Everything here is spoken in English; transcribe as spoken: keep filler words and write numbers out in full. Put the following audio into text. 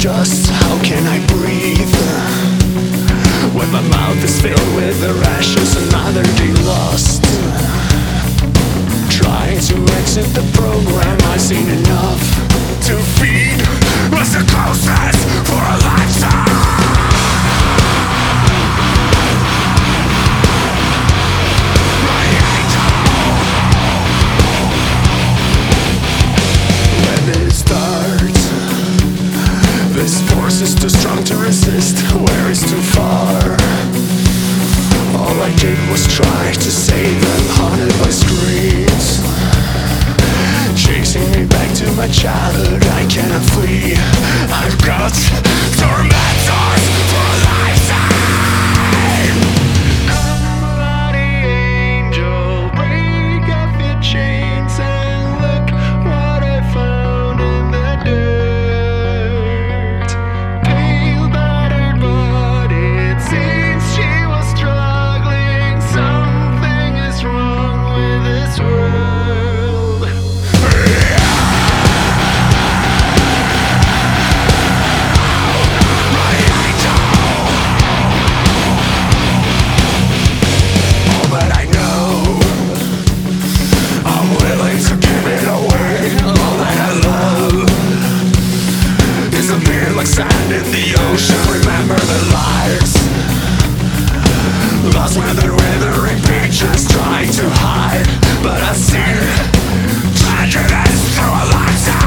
dust, how can I breathe? When my mouth is filled with the ashes, another day lost. Trying to exit the program, I've seen enough to feed was the closest for a lifetime. This force is too strong to resist, where is too far? All I did was try to save them, haunted by screams, chasing me back to my childhood. I cannot flee, I've got tormentors for a lifetime. Come bloody angel, break off your chains and look what I found in the dirt. Like sand in the ocean, remember the lights. Lost with the withering pictures, trying to hide, but I see tragedies through a lifetime.